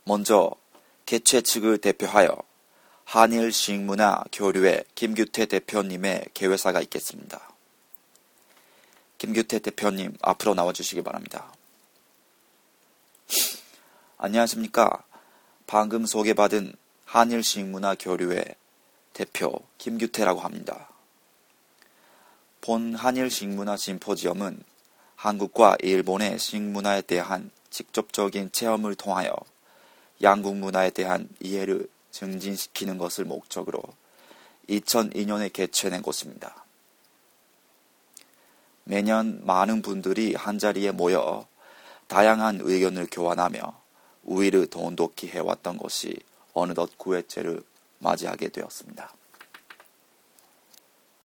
먼저 개최 측을 대표하여 한일 식문화 교류회 김규태 대표님의 개회사가 있겠습니다. 김규태 대표님, 앞으로 나와주시기 바랍니다. 안녕하십니까. 방금 소개받은 한일 식문화 교류회 대표 김규태라고 합니다. 본 한일 식문화 심포지엄은 한국과 일본의 식문화에 대한 직접적인 체험을 통하여 양국 문화에 대한 이해를 증진시키는 것을 목적으로 2002년에 개최된 곳입니다. 매년 많은 분들이 한자리에 모여 다양한 의견을 교환하며 우위를 돈독히 해왔던 것이 어느덧 9회째를 맞이하게 되었습니다.